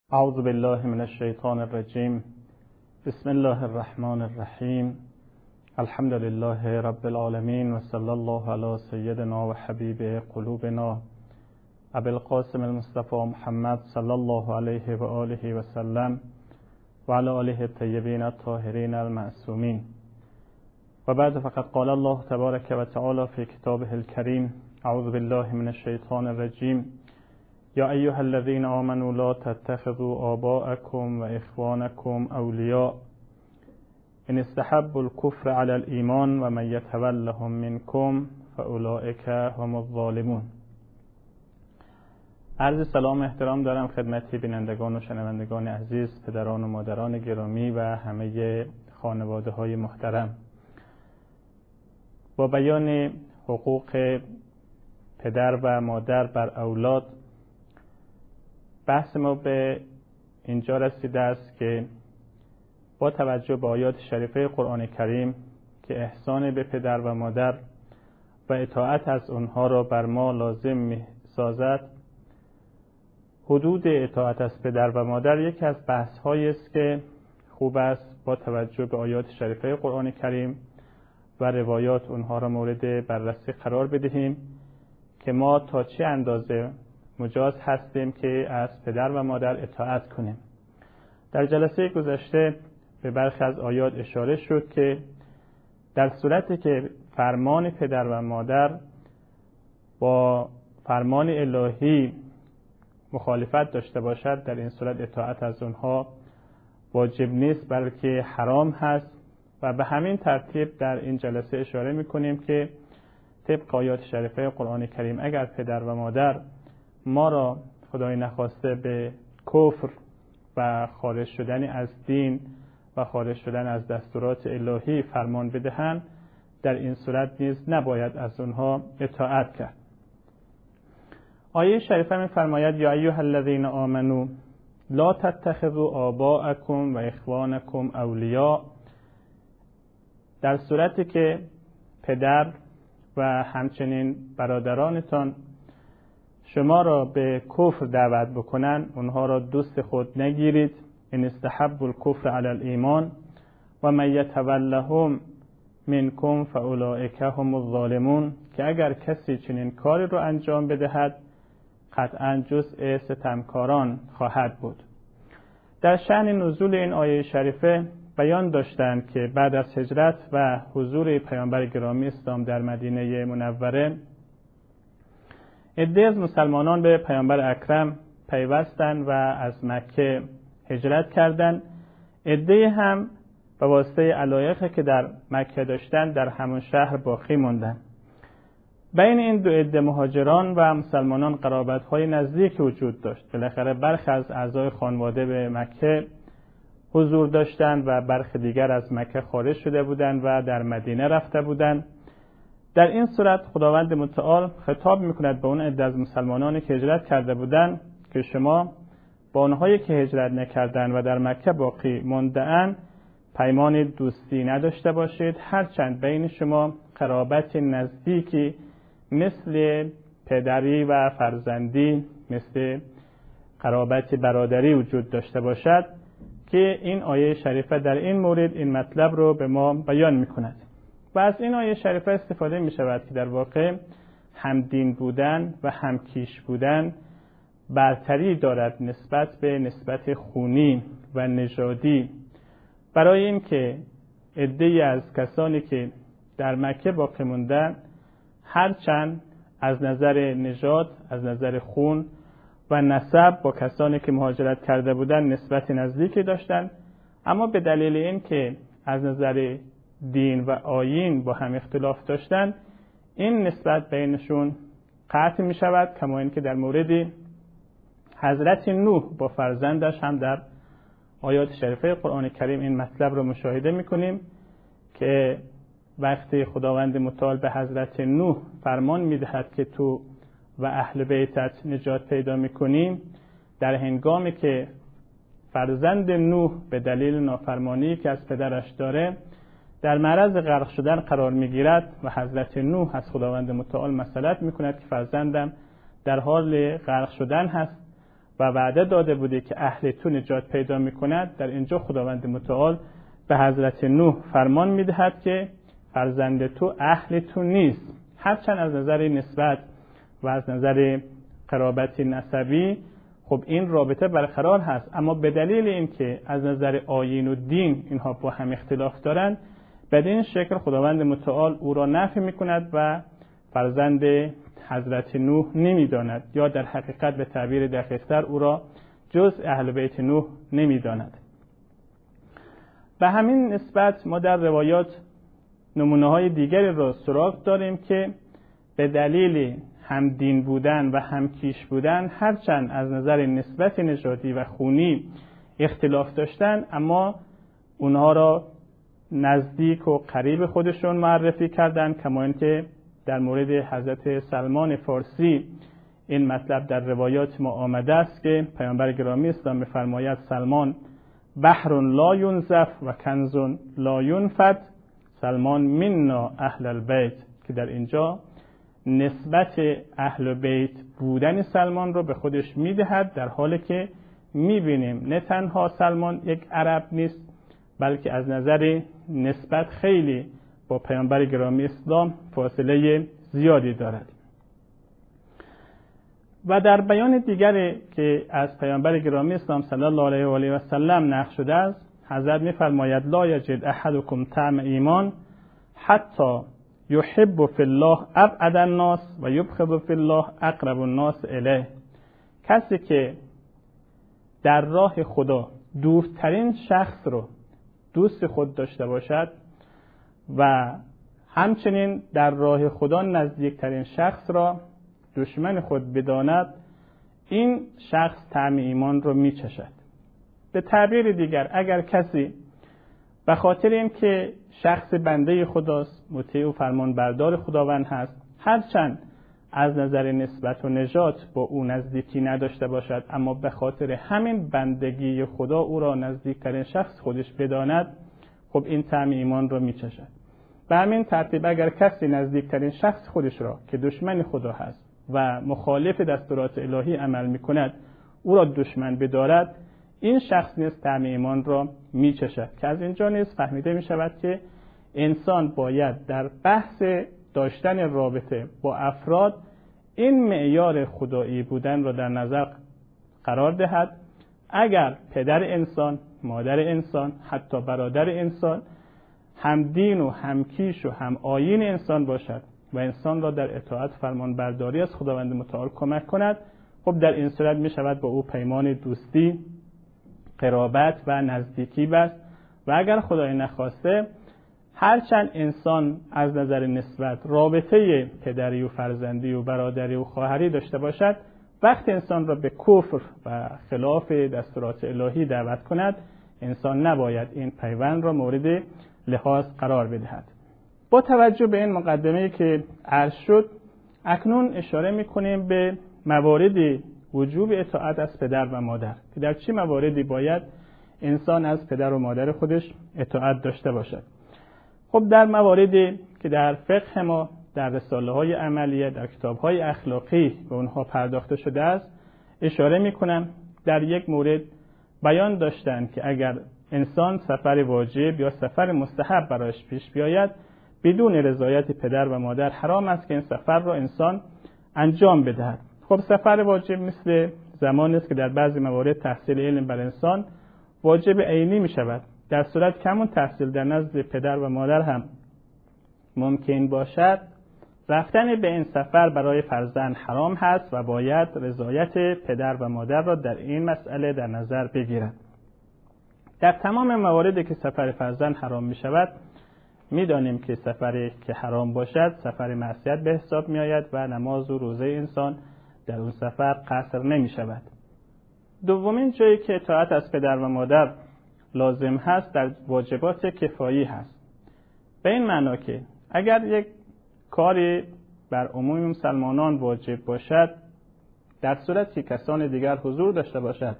اعوذ بالله من الشیطان الرجیم. بسم الله الرحمن الرحیم. الحمد لله رب العالمین و صلی الله علی سیدنا و حبیب قلوبنا ابی القاسم المصطفى محمد صلی الله علیه و آله و سلم و علی آله الطیبین الطاهرین المعصومین. و بعد فقد قال الله تبارک و تعالی فی کتابه الکریم: اعوذ بالله من الشیطان الرجیم. یا ایها الذین آمنوا لا تتخذوا آباءکم و اخوانکم اولیاء ان استحبوا الكفر علی الایمان و من یتولهم منکم فاولئک هم الظالمون. عرض سلام و احترام دارم خدمت بینندگان و شنوندگان عزیز، پدران و مادران گرامی و همه خانواده های محترم. با بیان حقوق پدر و مادر بر اولاد، بحث ما به اینجا رسیده است که با توجه به آیات شریفه قرآن کریم که احسان به پدر و مادر و اطاعت از اونها را بر ما لازم می سازد، حدود اطاعت از پدر و مادر یکی از بحث هایی است که خوب است با توجه به آیات شریفه قرآن کریم و روایات اونها را مورد بررسی قرار بدهیم که ما تا چه اندازه مجاز هستیم که از پدر و مادر اطاعت کنیم. در جلسه گذشته به برخی از آیات اشاره شد که در صورتی که فرمان پدر و مادر با فرمان الهی مخالفت داشته باشد، در این صورت اطاعت از اونها واجب نیست بلکه حرام هست. و به همین ترتیب در این جلسه اشاره می‌کنیم که طبق آیات شریفه قرآن کریم اگر پدر و مادر ما را خدای نخواسته به کفر و خارج شدن از دین و خارج شدن از دستورات الهی فرمان بدهند، در این صورت نیز نباید از اونها اطاعت کرد. آیه شریفه می‌فرماید: یا ایها الذین آمنوا لا تتخذوا آباءکم و اخوانکم اولیاء. در صورتی که پدر و همچنین برادرانتان شما را به کفر دعوت بکنن، اونها را دوست خود نگیرید. ان استحبوا الكفر علی الایمان و من یتولهم منکم فاولئک هم الظالمون. که اگر کسی چنین کاری رو انجام بدهد قطعا جزء ستمکاران خواهد بود. در شأن نزول این آیه شریفه بیان داشتند که بعد از هجرت و حضور پیامبر گرامی اسلام در مدینه منوره، عده از مسلمانان به پیامبر اکرم پیوستند و از مکه هجرت کردند. عده هم به واسطه علایقی که در مکه داشتند در همون شهر باقی ماندند. بین این دو عده مهاجران و مسلمانان قرابت‌های نزدیک وجود داشت. بالاخره برخی از اعضای خانواده به مکه حضور داشتند و برخی دیگر از مکه خارج شده بودند و در مدینه رفته بودند. در این صورت خداوند متعال خطاب میکند به اون عده از مسلمانانی که هجرت کرده بودند که شما با اونهایی که هجرت نکردند و در مکه باقی مانده‌اند پیمان دوستی نداشته باشید، هرچند بین شما قرابت نزدیکی مثل پدری و فرزندی، مثل قرابت برادری وجود داشته باشد، که این آیه شریفه در این مورد این مطلب رو به ما بیان میکند. و از این آیه شریفه استفاده می شود که در واقع همدین بودن و همکیش بودن برتری دارد نسبت به نسبت خونی و نژادی، برای این که عده‌ای از کسانی که در مکه باقی موندن هرچند از نظر نژاد، از نظر خون و نسب با کسانی که مهاجرت کرده بودند نسبت نزدیکی داشتند، اما به دلیل این که از نظر دین و آیین با هم اختلاف داشتند این نسبت بینشون قطع می شود. کما این که در مورد حضرت نوح با فرزندش هم در آیات شریفه قرآن کریم این مطلب رو مشاهده می کنیم که وقتی خداوند متعال به حضرت نوح فرمان می دهد که تو و اهل بیتت نجات پیدا می کنیم، در هنگامی که فرزند نوح به دلیل نافرمانی که از پدرش داره در معرض غرق شدن قرار میگیرد و حضرت نوح از خداوند متعال مسئلت میکند که فرزندم در حال غرق شدن هست و وعده داده بوده که اهل تو نجات پیدا میکند، در اینجا خداوند متعال به حضرت نوح فرمان میدهد که فرزند تو اهل تو نیست، هرچند از نظر نسبت و از نظر قرابت نسبی خب این رابطه برقرار هست، اما به دلیل اینکه از نظر آیین و دین اینها با هم اختلاف دارند، بدین شکل خداوند متعال او را نفی میکند و فرزند حضرت نوح نمیداند، یا در حقیقت به تعبیر دقیق‌تر او را جز اهل بیت نوح نمیداند. به همین نسبت ما در روایات نمونه‌های دیگری را سراغ داریم که به دلیل همدین بودن و همکیش بودن، هرچند از نظر نسبت نژادی و خونی اختلاف داشتن، اما اونها را نزدیک و قریب خودشون معرفی کردن، کما اینکه در مورد حضرت سلمان فارسی این مطلب در روایات ما آمده است که پیامبر گرامی اسلام می‌فرماید سلمان بحر لا ینزف و کنز لا ینفد، سلمان منا اهل البیت، که در اینجا نسبت اهل بیت بودن سلمان رو به خودش میدهد، در حالی که میبینیم نه تنها سلمان یک عرب نیست، بلکه از نظر نسبت خیلی با پیامبر گرامی اسلام فاصله زیادی دارد. و در بیان دیگری که از پیامبر گرامی اسلام صلی الله علیه و آله و سلم نقل شده است، حضرت می‌فرماید لا یجد احدکم طعم ایمان حتی یحب فی الله ابعد الناس و یبغض فی الله اقرب الناس الیه. کسی که در راه خدا دورترین شخص رو دوست خود داشته باشد و همچنین در راه خدا نزدیکترین شخص را دشمن خود بداند، این شخص طعم ایمان رو میچشد. به تعبیر دیگر، اگر کسی به خاطر اینکه شخص بنده خداست، مطیع و فرمان بردار خداوند هست، هرچند از نظر نسبت و نجات با او نزدیکی نداشته باشد، اما به خاطر همین بندگی خدا او را نزدیکترین شخص خودش بداند، خب این طعم ایمان را میچشد. به همین ترتیب اگر کسی نزدیکترین شخص خودش را که دشمن خدا هست و مخالف دستورات الهی عمل میکند او را دشمن بدارد، این شخص نیز طعم ایمان را میچشد، که از اینجا نیز فهمیده میشود که انسان باید در بحث داشتن رابطه با افراد این معیار خدایی بودن را در نظر قرار دهد. اگر پدر انسان، مادر انسان، حتی برادر انسان هم دین و هم کیش و هم آیین انسان باشد و انسان را در اطاعت فرمان برداری از خداوند متعال کمک کند، خب در این صورت می شود با او پیمان دوستی، قرابت و نزدیکی بست. و اگر خدای نخواسته هرچند انسان از نظر نسبت رابطه پدری و فرزندی و برادری و خواهری داشته باشد، وقت انسان را به کفر و خلاف دستورات الهی دعوت کند، انسان نباید این پیوند را مورد لحاظ قرار بدهد. با توجه به این مقدمه‌ای که عرض شد، اکنون اشاره می‌کنیم به موارد وجوب اطاعت از پدر و مادر، که در چه مواردی باید انسان از پدر و مادر خودش اطاعت داشته باشد. خب در مواردی که در فقه ما، در رساله‌های عملیه، در کتاب‌های اخلاقی به اونها پرداخته شده است، اشاره می‌کنم. در یک مورد بیان داشتن که اگر انسان سفر واجب یا سفر مستحب برایش پیش بیاید، بدون رضایت پدر و مادر حرام است که این سفر را انسان انجام بدهد. خب سفر واجب مثل زمانی است که در بعضی موارد تحصیل علم بر انسان واجب عینی می شود. در صورت که همون تحصیل در نزد پدر و مادر هم ممکن باشد، رفتن به این سفر برای فرزند حرام هست و باید رضایت پدر و مادر را در این مسئله در نظر بگیرد. در تمام مواردی که سفر فرزند حرام می شود، می دانیم که سفری که حرام باشد سفر معصیت به حساب می آید و نماز و روزه انسان در اون سفر قصر نمی شود. دومین جایی که اطاعت از پدر و مادر لازم هست در واجبات کفایی هست. به این معنا که اگر یک کاری بر عموم مسلمانان واجب باشد، در صورتی که کسان دیگر حضور داشته باشد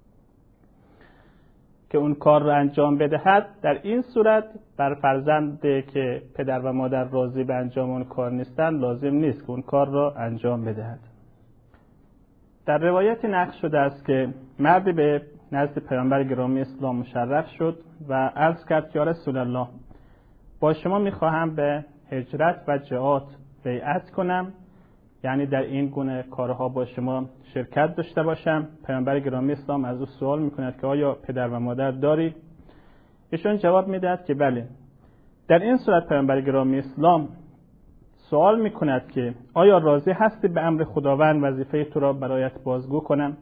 که اون کار را انجام بدهد، در این صورت بر فرزندی که پدر و مادر راضی به انجام اون کار نیستند لازم نیست که اون کار را انجام بدهد. در روایتی نقل شده است که مردی به نزد پیامبر گرامی اسلام مشرف شد و عرض کرد که یا رسول الله، با شما میخواهم به هجرت و جهاد بیعت کنم، یعنی در این گونه کارها با شما شرکت داشته باشم. پیامبر گرامی اسلام از او سوال میکند که آیا پدر و مادر داری؟ ایشون جواب میدهد که بله. در این صورت پیامبر گرامی اسلام سوال میکند که آیا راضی هستی به امر خداوند وظیفه تو را برایت بازگو کنم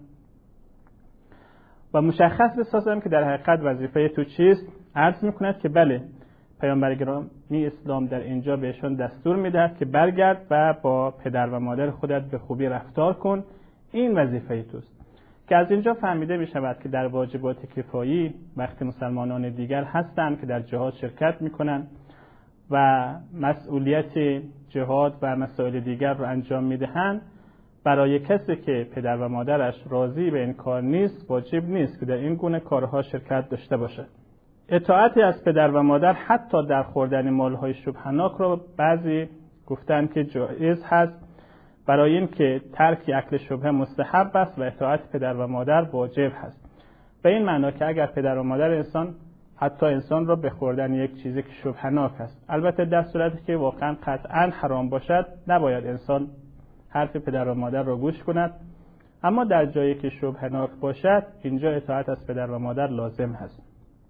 و مشخص بسازم که در حقیقت وظیفه تو چیست؟ عرض میکند که بله. پیامبر گرامی اسلام در اینجا بهشون دستور میدهد که برگرد و با پدر و مادر خودت به خوبی رفتار کن، این وظیفه توست. که از اینجا فهمیده میشود که در واجبات کفایی وقتی مسلمانان دیگر هستند که در جهاد شرکت میکنند و مسئولیت جهاد و مسائل دیگر رو انجام میدهند، برای کسی که پدر و مادرش راضی به این کار نیست واجب نیست که در این گونه کارها شرکت داشته باشد. اطاعتی از پدر و مادر حتی در خوردن مالهای شبهناک رو بعضی گفتن که جایز هست، برای این که ترک اکل شبهه مستحب است و اطاعت پدر و مادر واجب هست. به این معنا که اگر پدر و مادر حتی انسان را به خوردن یک چیزی که شبهناک است، البته در صورتی که واقعا قطعا حرام باشد نباید انسان حرف پدر و مادر را گوش کند، اما در جایی که شبهناک باشد اینجا اطاعت از پدر و مادر لازم هست.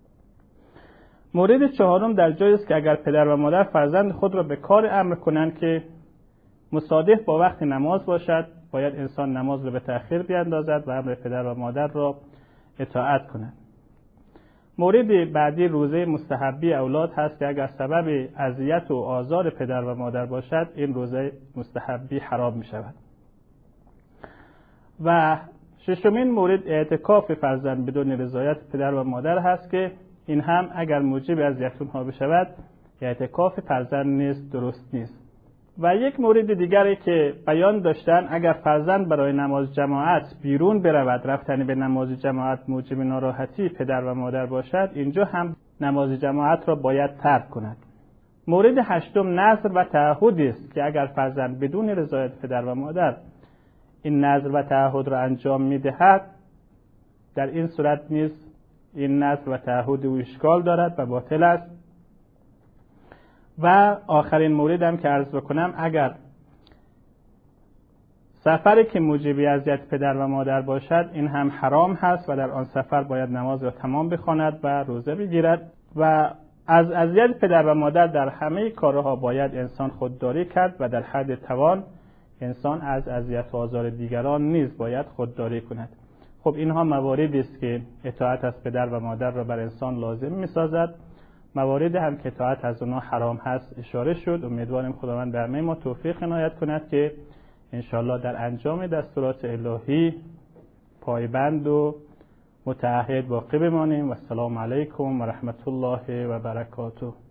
مورد چهارم در جایی است که اگر پدر و مادر فرزند خود را به کار امر کنند که مصادف با وقت نماز باشد، باید انسان نماز را به تأخیر بیاندازد و امر پدر و مادر را اطاعت کند. مورد بعدی روزه مستحبی اولاد هست که اگر سبب اذیت و آزار پدر و مادر باشد این روزه مستحبی حرام می شود. و ششمین مورد اعتکاف فرزند بدون رضایت پدر و مادر هست که این هم اگر موجب اذیت اونها بشود اعتکاف فرزند نیست، درست نیست. و یک مورد دیگری که بیان داشتن، اگر فرزند برای نماز جماعت بیرون برود، رفتن به نماز جماعت موجب ناراحتی پدر و مادر باشد، اینجا هم نماز جماعت را باید ترک کند. مورد هشتم نذر و تعهد است که اگر فرزند بدون رضایت پدر و مادر این نذر و تعهد را انجام می‌دهد، در این صورت نیز این نذر و تعهد او اشکال دارد و باطل است. و آخرین موردم که عرض بکنم، اگر سفری که موجب اذیت پدر و مادر باشد این هم حرام هست و در آن سفر باید نماز را تمام بخواند و روزه بگیرد. و از اذیت پدر و مادر در همه کارها باید انسان خودداری کرد و در حد توان انسان از اذیت و آزار دیگران نیز باید خودداری کند. خب اینها مواردی است که اطاعت از پدر و مادر را بر انسان لازم می‌سازد. موارد هم که اطاعت از اونها حرام هست اشاره شد. امیدواریم خداوند به همه ما توفیق عنایت کند که انشاءالله در انجام دستورات الهی پایبند و متعهد باقی بمانیم. و السلام علیکم و رحمت الله و برکاته.